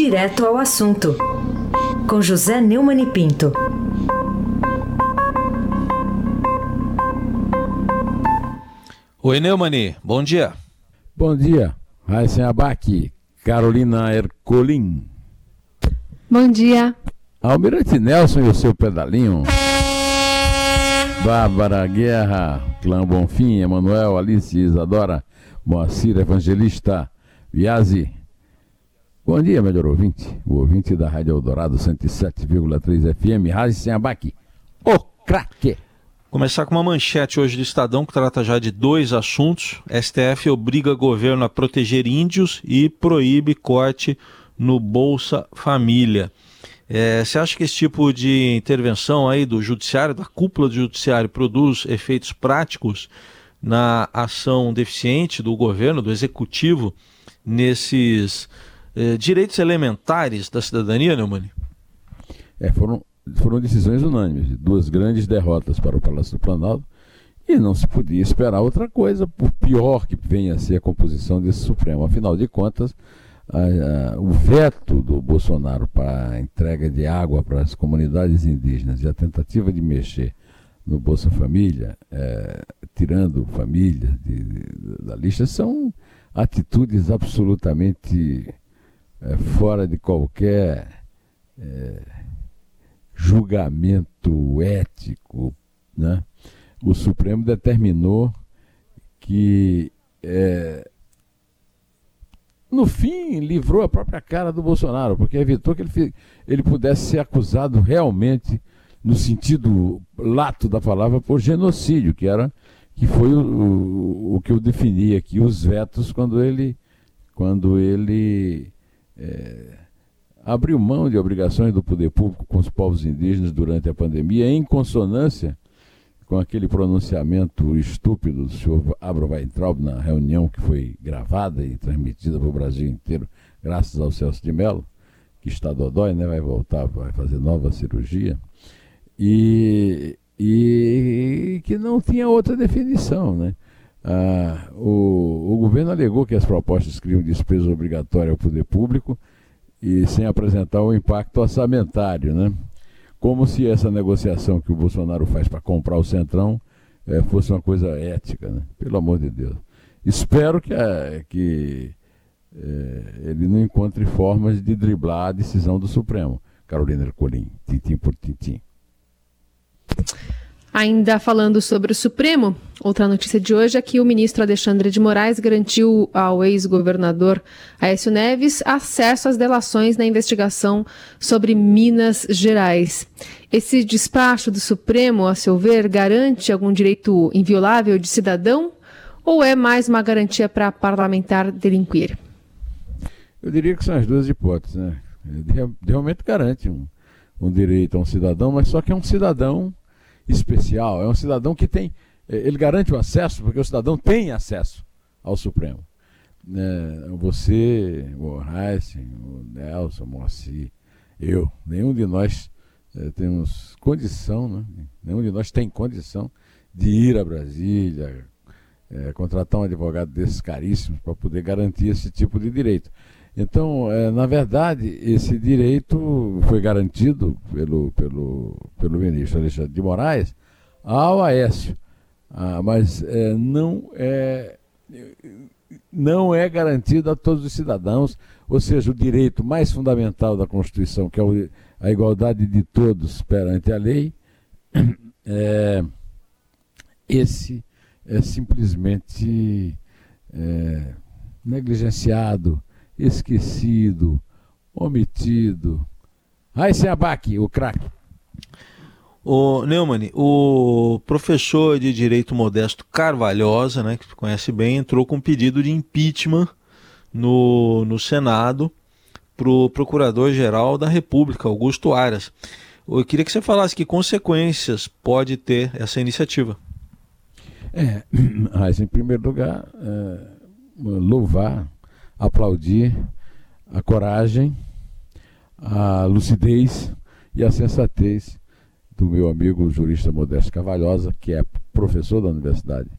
Direto ao assunto, com José Neumann e Pinto. Oi, Neumann, bom dia. Bom dia, Raíssen Abac, Carolina Ercolim. Bom dia. Almirante Nelson e o seu pedalinho. Bárbara Guerra, Clã Bonfim, Emanuel, Alice, Isadora, Moacir, Evangelista, Viazzi. Bom dia, melhor ouvinte. O ouvinte da Rádio Eldorado 107,3 FM, Raíssen Abac, o craque. Começar com uma manchete hoje do Estadão que trata já de dois assuntos. STF obriga governo a proteger índios e proíbe corte no Bolsa Família. Você acha que esse tipo de intervenção aí do judiciário, da cúpula do judiciário, produz efeitos práticos na ação deficiente do governo, do executivo, nesses direitos elementares da cidadania, Neumann? Foram decisões unânimes, duas grandes derrotas para o Palácio do Planalto, e não se podia esperar outra coisa, por pior que venha a ser a composição desse Supremo. Afinal de contas, o veto do Bolsonaro para a entrega de água para as comunidades indígenas e a tentativa de mexer no Bolsa Família, tirando famílias da lista, são atitudes absolutamente fora de qualquer julgamento ético, né? O Supremo determinou que, no fim, livrou a própria cara do Bolsonaro, porque evitou que ele pudesse ser acusado realmente, no sentido lato da palavra, por genocídio, que foi o que eu defini aqui, os vetos, quando ele abriu mão de obrigações do poder público com os povos indígenas durante a pandemia, em consonância com aquele pronunciamento estúpido do senhor Abraham Weintraub na reunião que foi gravada e transmitida para o Brasil inteiro, graças ao Celso de Mello, que está dodói, né? Vai voltar, vai fazer nova cirurgia, e que não tinha outra definição, né? O governo alegou que as propostas criam despesa obrigatória ao poder público e sem apresentar o impacto orçamentário, né? Como se essa negociação que o Bolsonaro faz para comprar o Centrão fosse uma coisa ética, né? Pelo amor de Deus. Espero que ele não encontre formas de driblar a decisão do Supremo. Carolina Ercolim, tintim por tintim. Ainda falando sobre o Supremo, outra notícia de hoje é que o ministro Alexandre de Moraes garantiu ao ex-governador Aécio Neves acesso às delações na investigação sobre Minas Gerais. Esse despacho do Supremo, a seu ver, garante algum direito inviolável de cidadão ou é mais uma garantia para parlamentar delinquir? Eu diria que são as duas hipóteses, né? Realmente garante um direito a um cidadão, mas só que é um cidadão especial, é um cidadão que tem, ele garante o acesso, porque o cidadão tem acesso ao Supremo. Você, o Raíssen, o Nelson, o Moacir, nenhum de nós temos condição, né? Nenhum de nós tem condição de ir a Brasília, contratar um advogado desses caríssimos para poder garantir esse tipo de direito. Então, na verdade, esse direito foi garantido pelo ministro Alexandre de Moraes ao Aécio, mas não é garantido a todos os cidadãos, ou seja, o direito mais fundamental da Constituição, que é a igualdade de todos perante a lei, esse é simplesmente negligenciado, esquecido, omitido. Raíssen Abac, o craque. O Neumann, o professor de Direito Modesto Carvalhosa, né, que você conhece bem, entrou com um pedido de impeachment no Senado para o Procurador-Geral da República, Augusto Aras. Eu queria que você falasse que consequências pode ter essa iniciativa. Raíssen, em primeiro lugar, louvar, aplaudir a coragem, a lucidez e a sensatez do meu amigo jurista Modesto Carvalhosa, que é professor da Universidade,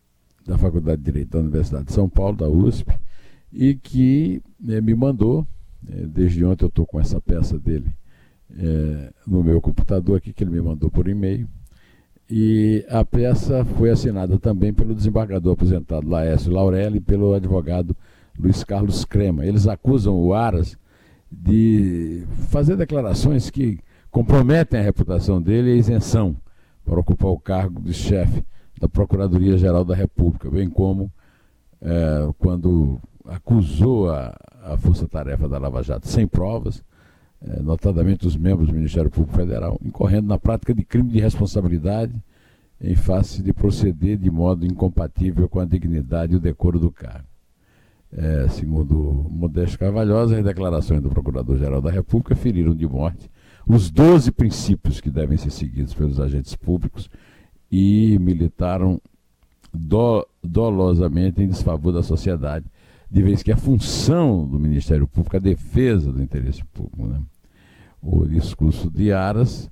da Faculdade de Direito da Universidade de São Paulo, da USP, e que me mandou Desde ontem eu estou com essa peça dele no meu computador aqui, que ele me mandou por e-mail. E a peça foi assinada também pelo desembargador aposentado Laércio Laurelli e pelo advogado Luiz Carlos Crema. Eles acusam o Aras de fazer declarações que comprometem a reputação dele e a isenção para ocupar o cargo de chefe da Procuradoria-Geral da República, bem como quando acusou a Força-Tarefa da Lava Jato sem provas, notadamente os membros do Ministério Público Federal, incorrendo na prática de crime de responsabilidade em face de proceder de modo incompatível com a dignidade e o decoro do cargo. Segundo Modesto Carvalhosa, as declarações do Procurador-Geral da República feriram de morte os 12 princípios que devem ser seguidos pelos agentes públicos e militaram dolosamente em desfavor da sociedade, de vez que a função do Ministério Público é a defesa do interesse público, né? O discurso de Aras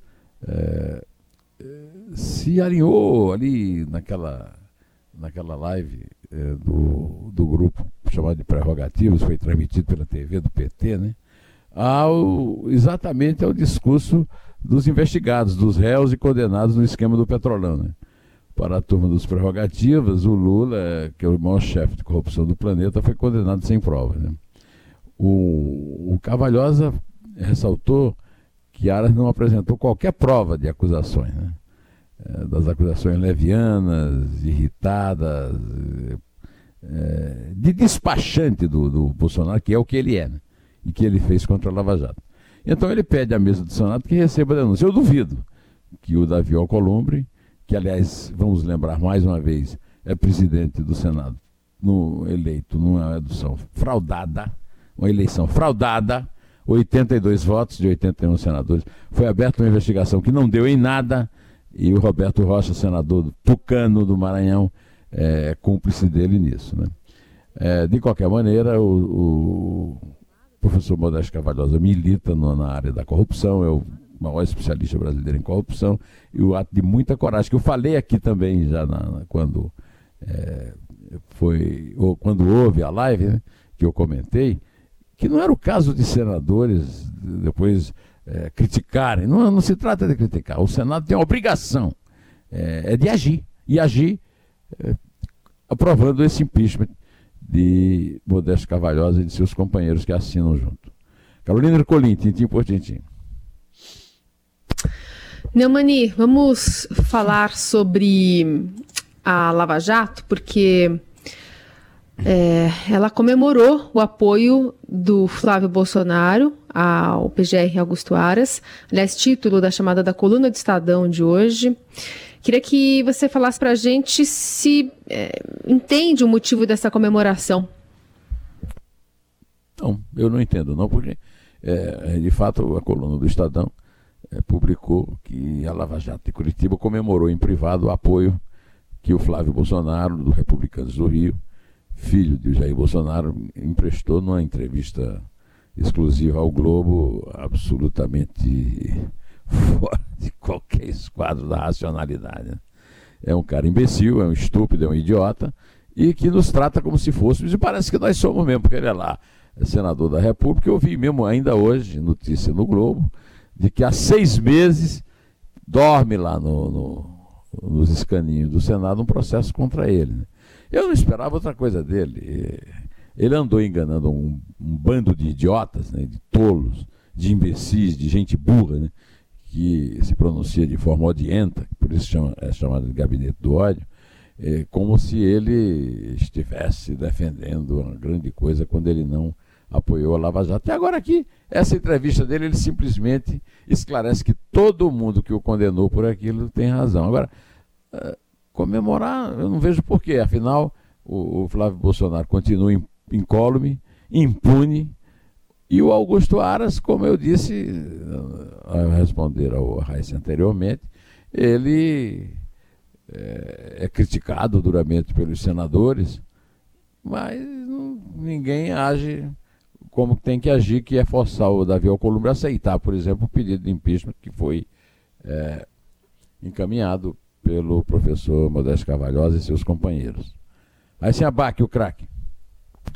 se alinhou ali naquela live do grupo chamado de Prerrogativas, foi transmitido pela TV do PT, né? Exatamente ao discurso dos investigados, dos réus e condenados no esquema do Petrolão, né? Para a turma dos Prerrogativas, o Lula, que é o maior chefe de corrupção do planeta, foi condenado sem provas, né? O Carvalhosa ressaltou que Aras não apresentou qualquer prova de acusações, né? Das acusações levianas, irritadas, de despachante do Bolsonaro, que é o que ele é, né? E que ele fez contra a Lava Jato. Então ele pede à mesa do Senado que receba a denúncia. Eu duvido que o Davi Alcolumbre, que aliás, vamos lembrar mais uma vez, é presidente do Senado, eleito numa eleição fraudada, 82 votos de 81 senadores. Foi aberta uma investigação que não deu em nada, e o Roberto Rocha, senador tucano do Maranhão, é cúmplice dele nisso, né? De qualquer maneira, o professor Modesto Carvalhosa milita na área da corrupção, é o maior especialista brasileiro em corrupção, e o ato de muita coragem, que eu falei aqui também já quando houve a live, né, que eu comentei, que não era o caso de senadores depois criticarem, não se trata de criticar, o Senado tem a obrigação de agir, e agir aprovando esse impeachment de Modesto Carvalhosa e de seus companheiros que assinam junto. Carolina Ercolim, tintim por tintim. Neumani, vamos falar sobre a Lava Jato, porque ela comemorou o apoio do Flávio Bolsonaro ao PGR Augusto Aras, aliás, título da chamada da coluna do Estadão de hoje. Queria que você falasse para a gente se entende o motivo dessa comemoração. Não, eu não entendo não, porque de fato a coluna do Estadão publicou que a Lava Jato de Curitiba comemorou em privado o apoio que o Flávio Bolsonaro, do Republicanos do Rio, filho de Jair Bolsonaro, emprestou numa entrevista exclusiva ao Globo, absolutamente fora de qualquer esquadro da racionalidade, né? É um cara imbecil, é um estúpido, é um idiota, e que nos trata como se fôssemos, e parece que nós somos mesmo, porque ele é lá, senador da República. Eu vi mesmo ainda hoje, notícia no Globo, de que há 6 meses dorme lá nos escaninhos do Senado um processo contra ele, né? Eu não esperava outra coisa dele. Ele andou enganando um bando de idiotas, né, de tolos, de imbecis, de gente burra, né, que se pronuncia de forma odienta, por isso é chamado de gabinete do ódio, como se ele estivesse defendendo uma grande coisa quando ele não apoiou a Lava Jato. E agora aqui, essa entrevista dele, ele simplesmente esclarece que todo mundo que o condenou por aquilo tem razão. Agora, comemorar, eu não vejo porquê, afinal, o Flávio Bolsonaro continua incólume, impune, e o Augusto Aras, como eu disse, ao responder ao Raíssa anteriormente, ele é criticado duramente pelos senadores, mas ninguém age como tem que agir, que é forçar o Davi Alcolumbre a aceitar, por exemplo, o pedido de impeachment que foi encaminhado pelo professor Modesto Carvalhosa e seus companheiros. Aí se abaque o craque.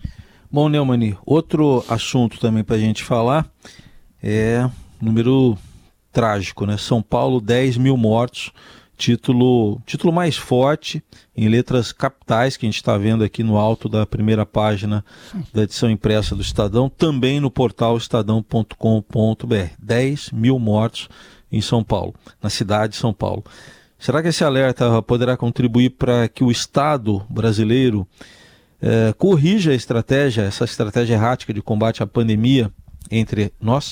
Bom, Neumann, outro assunto também para a gente falar é número trágico, né? São Paulo, 10 mil mortos, título mais forte, em letras capitais, que a gente está vendo aqui no alto da primeira página da edição impressa do Estadão, também no portal estadão.com.br. 10 mil mortos em São Paulo, na cidade de São Paulo. Será que esse alerta poderá contribuir para que o Estado brasileiro corrija essa estratégia errática de combate à pandemia entre nós?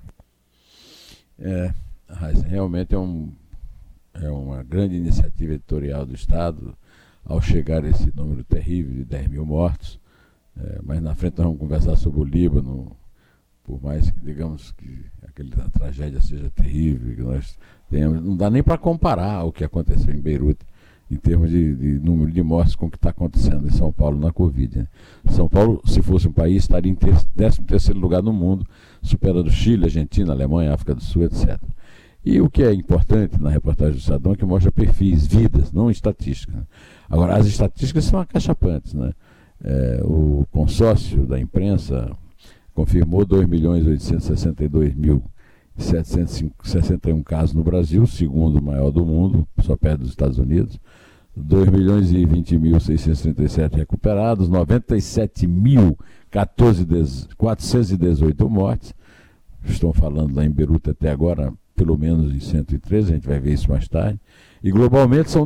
Realmente é uma grande iniciativa editorial do Estado ao chegar a esse número terrível de 10 mil mortos. Mas na frente nós vamos conversar sobre o Líbano, por mais que digamos que a tragédia seja terrível, que nós tenhamos, não dá nem para comparar o que aconteceu em Beirute em termos de número de mortes com o que está acontecendo em São Paulo na Covid. Né? São Paulo, se fosse um país, estaria em 13º lugar no mundo, superando Chile, Argentina, Alemanha, África do Sul, etc. E o que é importante na reportagem do Estadão é que mostra perfis, vidas, não estatísticas. Né? Agora, as estatísticas são acachapantes. Né? O consórcio da imprensa confirmou 2.862.761 casos no Brasil, o segundo maior do mundo, só perto dos Estados Unidos. 2.020.637 recuperados, 97.418 mortes. Estão falando lá em Beirute até agora, pelo menos em 113, a gente vai ver isso mais tarde. E globalmente são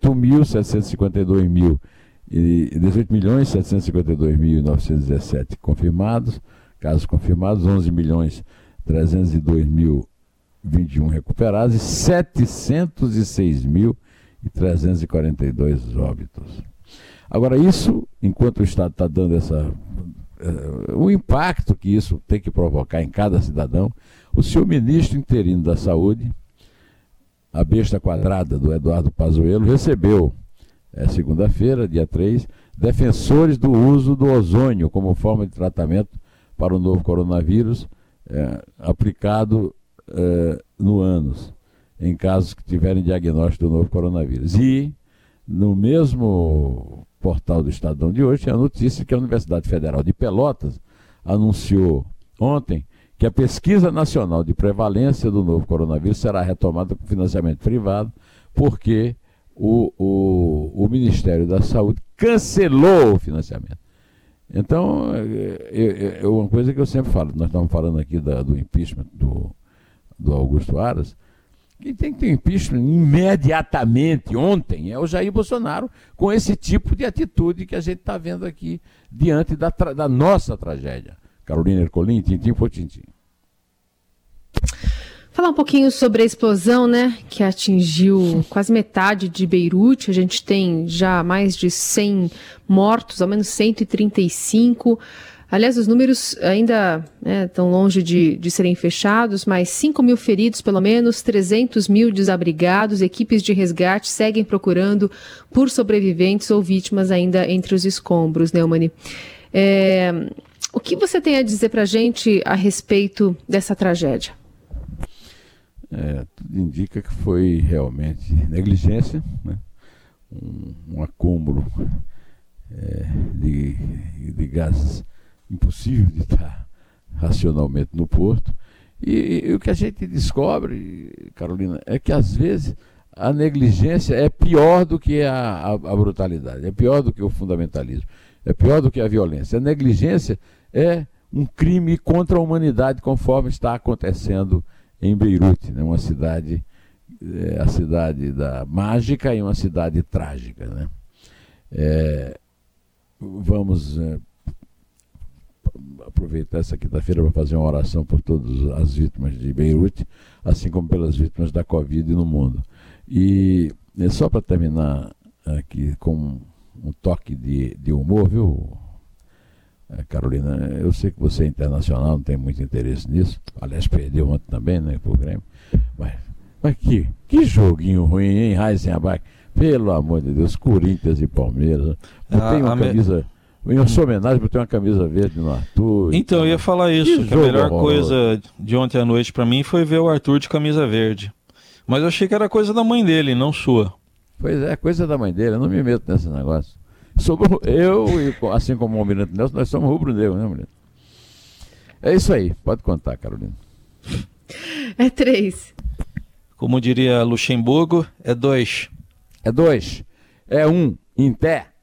18.752.917 confirmados, casos confirmados, 11.302.021 recuperados e 706.342 óbitos. Agora, isso, enquanto o Estado está dando o impacto que isso tem que provocar em cada cidadão, o senhor ministro interino da Saúde, a besta quadrada do Eduardo Pazuello, recebeu, segunda-feira, dia 3, defensores do uso do ozônio como forma de tratamento para o novo coronavírus aplicado no ânus, em casos que tiverem diagnóstico do novo coronavírus. E, no mesmo portal do Estadão de hoje, tinha a notícia que a Universidade Federal de Pelotas anunciou ontem que a pesquisa nacional de prevalência do novo coronavírus será retomada com financiamento privado, porque o Ministério da Saúde cancelou o financiamento. Então, uma coisa que eu sempre falo, nós estamos falando aqui do impeachment do Augusto Aras, quem tem que ter impeachment imediatamente, ontem, é o Jair Bolsonaro, com esse tipo de atitude que a gente está vendo aqui diante da nossa tragédia. Carolina Ercolim, tintim por tintim. Falar um pouquinho sobre a explosão, né, que atingiu quase metade de Beirute. A gente tem já mais de 100 mortos, ao menos 135. Aliás, os números ainda estão longe de serem fechados, mas 5 mil feridos, pelo menos, 300 mil desabrigados. Equipes de resgate seguem procurando por sobreviventes ou vítimas ainda entre os escombros, Neumann. O que você tem a dizer para a gente a respeito dessa tragédia? Tudo indica que foi realmente negligência, né? Um acúmulo de gases impossível de estar racionalmente no porto. E o que a gente descobre, Carolina, é que às vezes a negligência é pior do que a brutalidade, é pior do que o fundamentalismo, é pior do que a violência. A negligência é um crime contra a humanidade, conforme está acontecendo em Beirute, né? Uma cidade, a cidade da mágica e uma cidade trágica, né? Vamos aproveitar essa quinta-feira para fazer uma oração por todas as vítimas de Beirute, assim como pelas vítimas da Covid no mundo. E só para terminar aqui com um toque de humor, viu, Carolina? Eu sei que você é internacional, não tem muito interesse nisso. Aliás, perdeu ontem também, né, pro Grêmio. Mas que joguinho ruim, hein, Heisenberg? Pelo amor de Deus, Corinthians e Palmeiras. Botei uma camisa... Em sua homenagem, botei uma camisa verde no Arthur. Então, eu ia falar isso, que a melhor coisa de ontem à noite para mim foi ver o Arthur de camisa verde. Mas eu achei que era coisa da mãe dele, não sua. Pois é, coisa da mãe dele, eu não me meto nesse negócio. Eu, assim como o Almirante Nelson, nós somos rubro-negro, né, mulher? É isso aí, pode contar, Carolina. É 3. Como diria Luxemburgo, é 2. É 2. É 1. Em pé.